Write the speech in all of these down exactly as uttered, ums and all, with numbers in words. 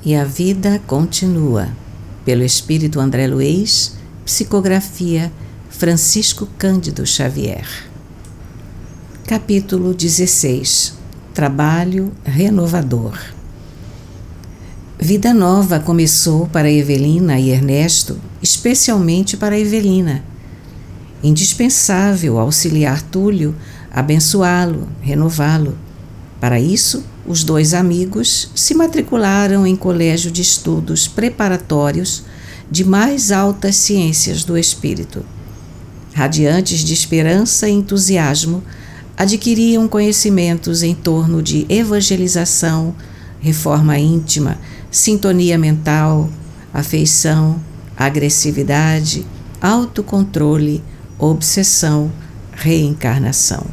E a vida continua. Pelo Espírito André Luiz, psicografia Francisco Cândido Xavier. Capítulo dezesseis. Trabalho renovador. Vida nova começou para Evelina e Ernesto, especialmente para Evelina. Indispensável auxiliar Túlio, abençoá-lo, renová-lo. Para isso, os dois amigos se matricularam em colégio de estudos preparatórios de mais altas ciências do espírito. Radiantes de esperança e entusiasmo, adquiriam conhecimentos em torno de evangelização, reforma íntima, sintonia mental, afeição, agressividade, autocontrole, obsessão, reencarnação.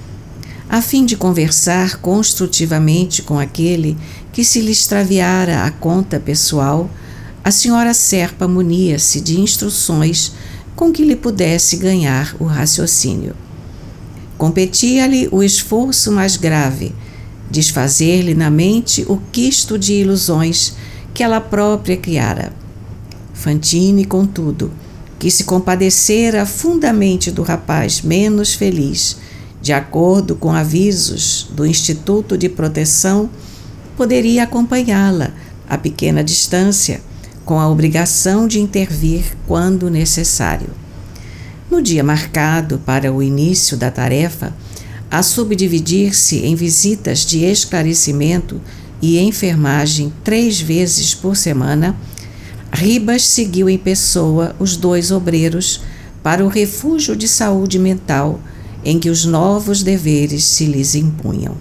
A fim de conversar construtivamente com aquele que se lhe extraviara a conta pessoal, a senhora Serpa munia-se de instruções com que lhe pudesse ganhar o raciocínio. Competia-lhe o esforço mais grave, desfazer-lhe na mente o quisto de ilusões que ela própria criara. Fantine, contudo, que se compadecera fundamente do rapaz menos feliz, de acordo com avisos do Instituto de Proteção, poderia acompanhá-la a pequena distância, com a obrigação de intervir quando necessário. No dia marcado para o início da tarefa, a subdividir-se em visitas de esclarecimento e enfermagem três vezes por semana, Ribas seguiu em pessoa os dois obreiros para o refúgio de saúde mental em que os novos deveres se lhes impunham.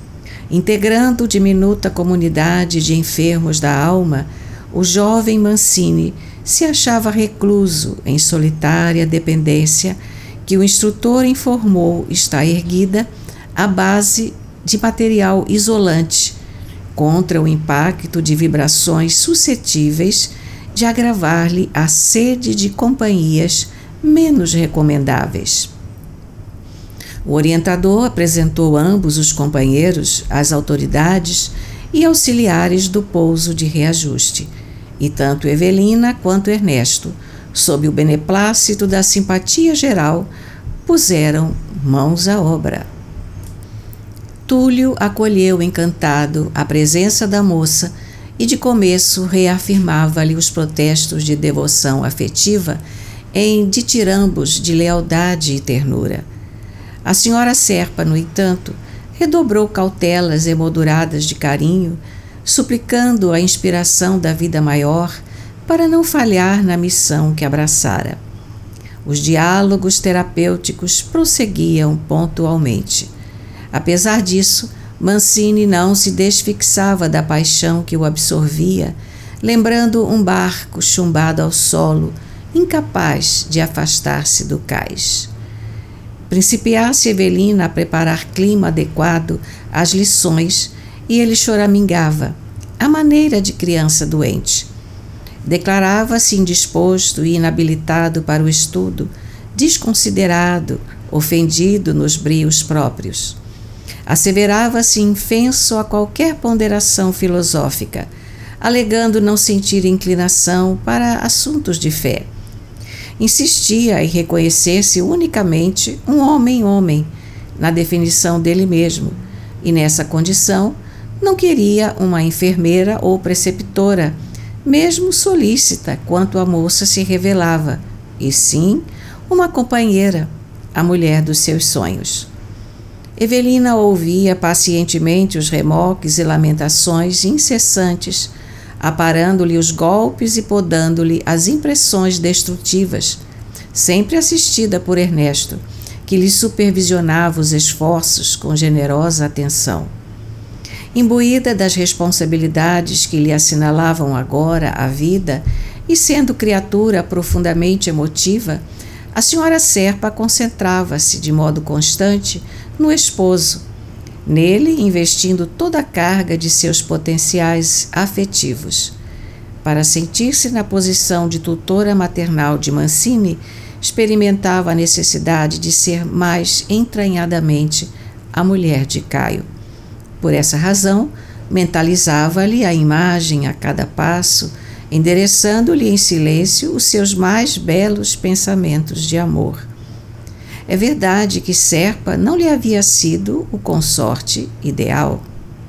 Integrando diminuta comunidade de enfermos da alma, o jovem Mancini se achava recluso em solitária dependência que o instrutor informou estar erguida à base de material isolante contra o impacto de vibrações suscetíveis de agravar-lhe a sede de companhias menos recomendáveis. O orientador apresentou ambos os companheiros às autoridades e auxiliares do pouso de reajuste, e tanto Evelina quanto Ernesto, sob o beneplácito da simpatia geral, puseram mãos à obra. Túlio acolheu encantado a presença da moça e de começo reafirmava-lhe os protestos de devoção afetiva em ditirambos de lealdade e ternura. A senhora Serpa, no entanto, redobrou cautelas emolduradas de carinho, suplicando a inspiração da vida maior para não falhar na missão que abraçara. Os diálogos terapêuticos prosseguiam pontualmente. Apesar disso, Mancini não se desfixava da paixão que o absorvia, lembrando um barco chumbado ao solo, incapaz de afastar-se do cais. Principiasse Evelina a preparar clima adequado às lições e ele choramingava, à maneira de criança doente. Declarava-se indisposto e inabilitado para o estudo, desconsiderado, ofendido nos brios próprios. Asseverava-se infenso a qualquer ponderação filosófica, alegando não sentir inclinação para assuntos de fé. Insistia em reconhecer-se unicamente um homem-homem, na definição dele mesmo, e nessa condição não queria uma enfermeira ou preceptora, mesmo solícita quanto a moça se revelava, e sim uma companheira, a mulher dos seus sonhos. Evelina ouvia pacientemente os remoques e lamentações incessantes, aparando-lhe os golpes e podando-lhe as impressões destrutivas, sempre assistida por Ernesto, que lhe supervisionava os esforços com generosa atenção. Imbuída das responsabilidades que lhe assinalavam agora a vida e sendo criatura profundamente emotiva, a senhora Serpa concentrava-se de modo constante no esposo, nele investindo toda a carga de seus potenciais afetivos. Para sentir-se na posição de tutora maternal de Mancini, experimentava a necessidade de ser mais entranhadamente a mulher de Caio. Por essa razão, Mentalizava-lhe a imagem a cada passo, endereçando-lhe em silêncio os seus mais belos pensamentos de amor. É verdade que Serpa não lhe havia sido o consorte ideal.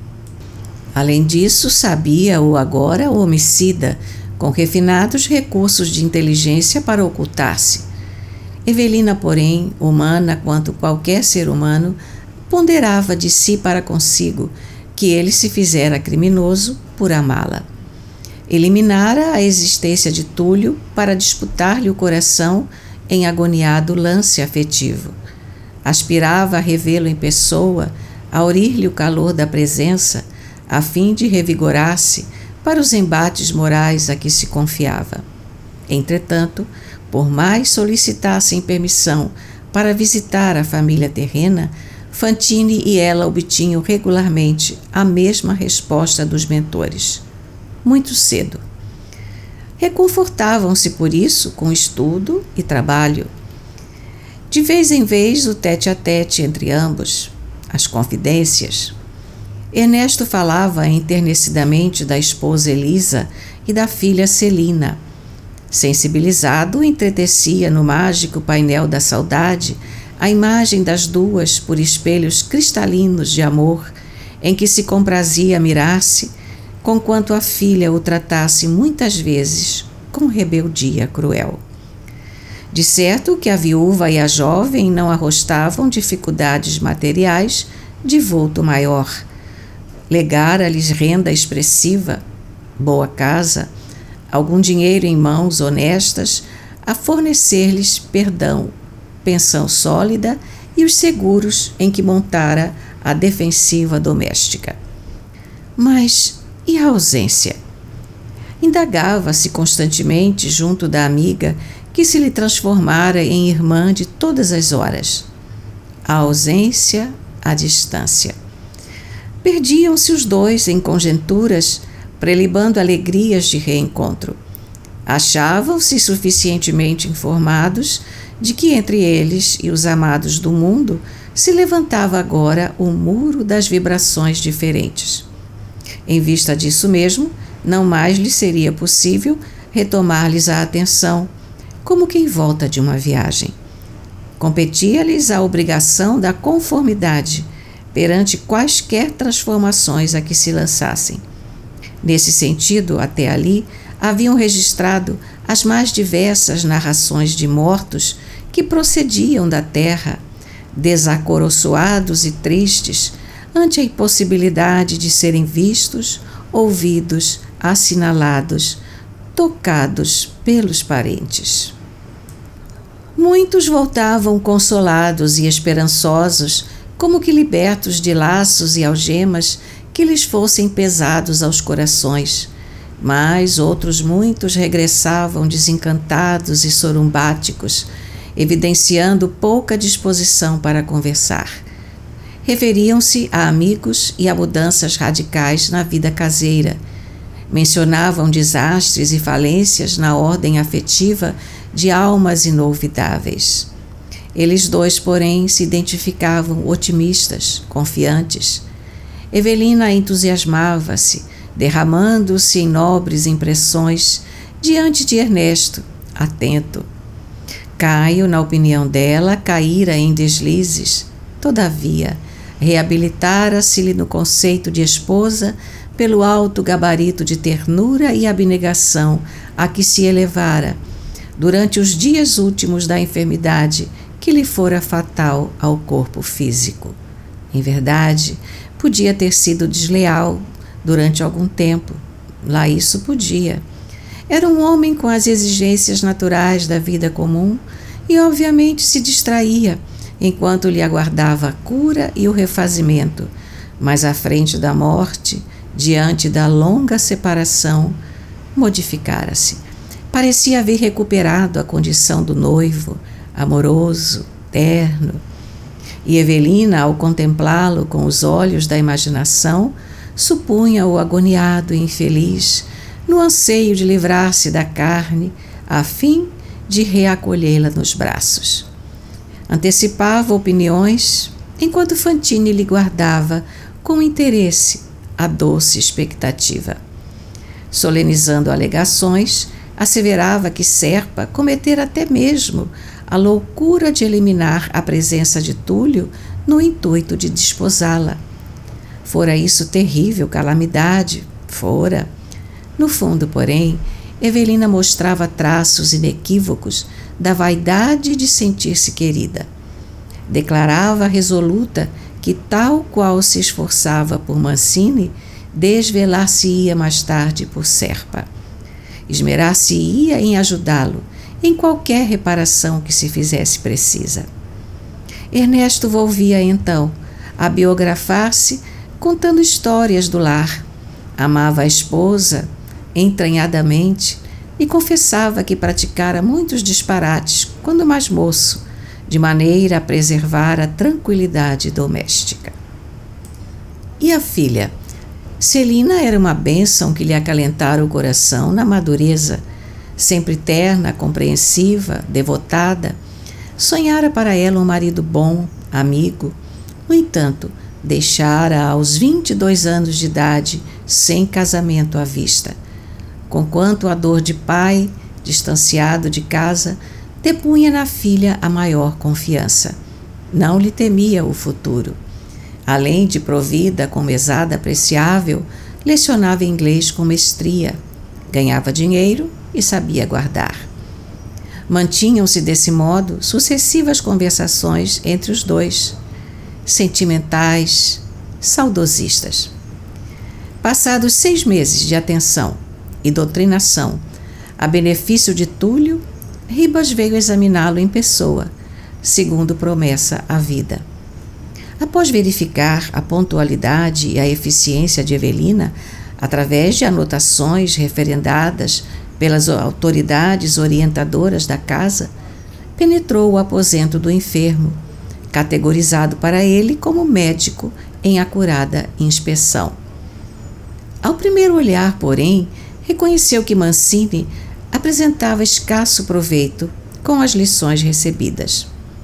Além disso, sabia-o agora o homicida, com refinados recursos de inteligência para ocultar-se. Evelina, porém, humana quanto qualquer ser humano, ponderava de si para consigo que ele se fizera criminoso por amá-la. Eliminara a existência de Túlio para disputar-lhe o coração em agoniado lance afetivo. Aspirava a revê-lo em pessoa, a aurir-lhe o calor da presença, a fim de revigorar-se para os embates morais a que se confiava. Entretanto, por mais solicitassem permissão para visitar a família terrena, Fantine e ela obtinham regularmente a mesma resposta dos mentores: muito cedo. Reconfortavam-se por isso com estudo e trabalho. De vez em vez, o tete-a-tete entre ambos, as confidências. Ernesto falava enternecidamente da esposa Elisa e da filha Celina. Sensibilizado, entretecia no mágico painel da saudade a imagem das duas por espelhos cristalinos de amor, em que se comprazia mirar-se, conquanto a filha o tratasse muitas vezes com rebeldia cruel. De certo que a viúva e a jovem não arrostavam dificuldades materiais de vulto maior. Legara-lhes renda expressiva, boa casa, algum dinheiro em mãos honestas, a fornecer-lhes perdão, pensão sólida e os seguros em que montara a defensiva doméstica. Mas e a ausência? Indagava-se constantemente junto da amiga que se lhe transformara em irmã de todas as horas. A ausência, a distância. Perdiam-se os dois em conjecturas, prelibando alegrias de reencontro. Achavam-se suficientemente informados de que entre eles e os amados do mundo se levantava agora o muro das vibrações diferentes. Em vista disso mesmo, não mais lhe seria possível retomar-lhes a atenção, como quem volta de uma viagem. Competia-lhes a obrigação da conformidade perante quaisquer transformações a que se lançassem. Nesse sentido, até ali, haviam registrado as mais diversas narrações de mortos que procediam da terra, desacoroçoados e tristes ante a impossibilidade de serem vistos, ouvidos, assinalados, tocados pelos parentes. Muitos voltavam consolados e esperançosos, como que libertos de laços e algemas que lhes fossem pesados aos corações, mas outros muitos regressavam desencantados e sorumbáticos, evidenciando pouca disposição para conversar. Referiam-se a amigos e a mudanças radicais na vida caseira. Mencionavam desastres e falências na ordem afetiva de almas inolvidáveis. Eles dois, porém, se identificavam otimistas, confiantes. Evelina entusiasmava-se, derramando-se em nobres impressões diante de Ernesto, atento. Caio, na opinião dela, caíra em deslizes. Todavia, reabilitara-se-lhe no conceito de esposa pelo alto gabarito de ternura e abnegação a que se elevara durante os dias últimos da enfermidade que lhe fora fatal ao corpo físico. Em verdade, podia ter sido desleal durante algum tempo. Lá isso podia. Era um homem com as exigências naturais da vida comum e, obviamente, se distraía enquanto lhe aguardava a cura e o refazimento, mas à frente da morte, diante da longa separação, modificara-se. Parecia haver recuperado a condição do noivo, amoroso, terno. E Evelina, ao contemplá-lo com os olhos da imaginação, supunha-o agoniado e infeliz, no anseio de livrar-se da carne, a fim de reacolhê-la nos braços. Antecipava opiniões, enquanto Fantine lhe guardava com interesse a doce expectativa. Solenizando alegações, asseverava que Serpa cometera até mesmo a loucura de eliminar a presença de Túlio no intuito de desposá-la. Fora isso terrível calamidade, fora. No fundo, porém, Evelina mostrava traços inequívocos da vaidade de sentir-se querida. Declarava resoluta que, tal qual se esforçava por Mancini, desvelar-se-ia mais tarde por Serpa. Esmerar-se-ia em ajudá-lo em qualquer reparação que se fizesse precisa. Ernesto volvia então a biografar-se contando histórias do lar. Amava a esposa entranhadamente e confessava que praticara muitos disparates quando mais moço, de maneira a preservar a tranquilidade doméstica. E a filha? Celina era uma bênção que lhe acalentara o coração na madureza, sempre terna, compreensiva, devotada. Sonhara para ela um marido bom, amigo. No entanto, deixara aos vinte e dois anos de idade, sem casamento à vista. Conquanto a dor de pai, distanciado de casa, depunha na filha a maior confiança. Não lhe temia o futuro. Além de provida com mesada apreciável, lecionava inglês com mestria, ganhava dinheiro e sabia guardar. Mantinham-se desse modo sucessivas conversações entre os dois, sentimentais, saudosistas. Passados seis meses de atenção e doutrinação a benefício de Túlio, Ribas veio examiná-lo em pessoa, segundo promessa à vida. Após verificar a pontualidade e a eficiência de Evelina, através de anotações referendadas pelas autoridades orientadoras da casa, penetrou o aposento do enfermo, categorizado para ele como médico em acurada inspeção. Ao primeiro olhar, porém, reconheceu que Mancini apresentava escasso proveito com as lições recebidas.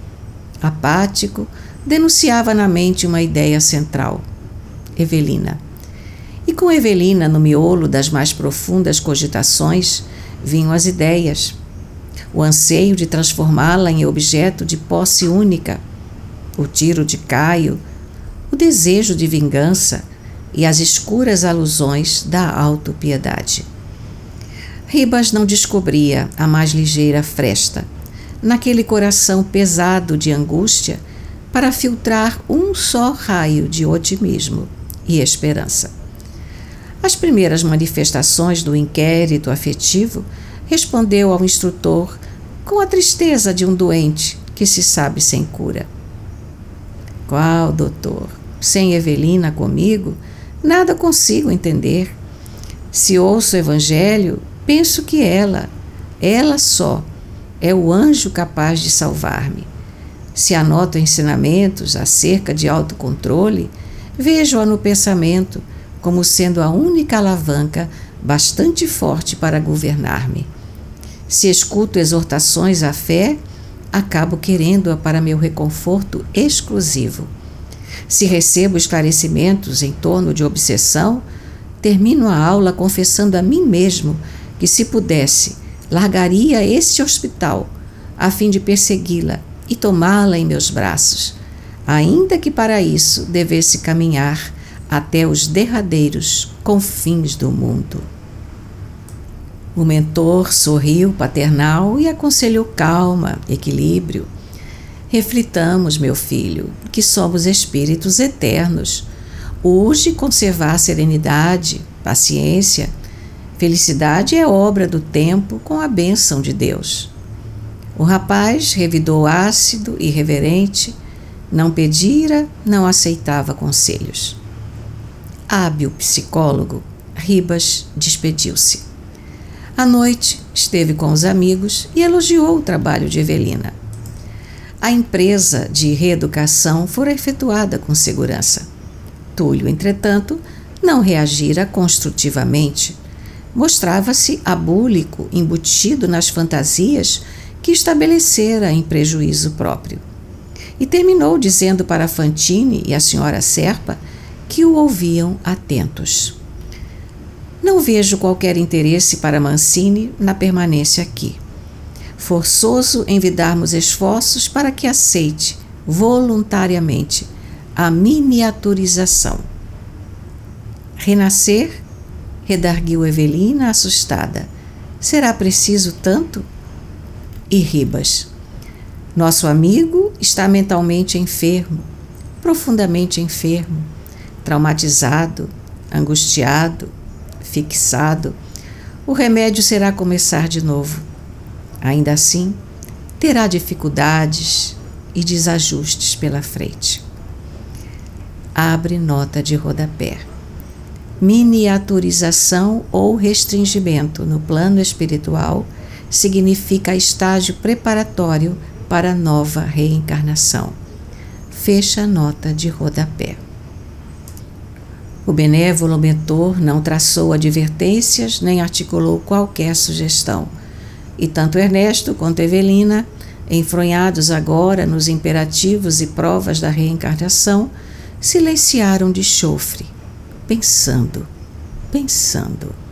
Apático, denunciava na mente uma ideia central: Evelina. E com Evelina no miolo das mais profundas cogitações vinham as ideias, o anseio de transformá-la em objeto de posse única, o tiro de Caio, o desejo de vingança e as escuras alusões da autopiedade. Ribas não descobria a mais ligeira fresta naquele coração pesado de angústia para filtrar um só raio de otimismo e esperança. Às primeiras manifestações do inquérito afetivo, respondeu ao instrutor com a tristeza de um doente que se sabe sem cura. Qual, doutor? Sem Evelina comigo, nada consigo entender. Se ouço o evangelho, penso que ela, ela só, é o anjo capaz de salvar-me. Se anoto ensinamentos acerca de autocontrole, vejo-a no pensamento como sendo a única alavanca bastante forte para governar-me. Se escuto exortações à fé, acabo querendo-a para meu reconforto exclusivo. Se recebo esclarecimentos em torno de obsessão, termino a aula confessando a mim mesmo que, se pudesse, largaria este hospital a fim de persegui-la e tomá-la em meus braços, ainda que para isso devesse caminhar até os derradeiros confins do mundo. O mentor sorriu paternal e aconselhou calma, equilíbrio. Reflitamos, meu filho, que somos espíritos eternos. Urge conservar serenidade, paciência. Felicidade é obra do tempo com a bênção de Deus. O rapaz revidou ácido e reverente, não pedira, não aceitava conselhos. Hábil psicólogo, Ribas despediu-se. À noite, esteve com os amigos e elogiou o trabalho de Evelina. A empresa de reeducação fora efetuada com segurança. Túlio, entretanto, não reagira construtivamente. Mostrava-se abúlico, embutido nas fantasias que estabelecera em prejuízo próprio. E terminou dizendo para Fantine e a senhora Serpa que o ouviam atentos. Não vejo qualquer interesse para Mancini na permanência aqui. Forçoso envidarmos esforços para que aceite voluntariamente a miniaturização. Renascer? Redarguiu Evelina, assustada. Será preciso tanto? E Ribas. Nosso amigo está mentalmente enfermo, profundamente enfermo, traumatizado, angustiado, fixado. O remédio será começar de novo. Ainda assim, terá dificuldades e desajustes pela frente. Abre nota de rodapé. Miniaturização ou restringimento no plano espiritual significa estágio preparatório para a nova reencarnação. Fecha a nota de rodapé. O benévolo mentor não traçou advertências nem articulou qualquer sugestão. E tanto Ernesto quanto Evelina, enfronhados agora nos imperativos e provas da reencarnação, silenciaram de chofre, pensando, pensando.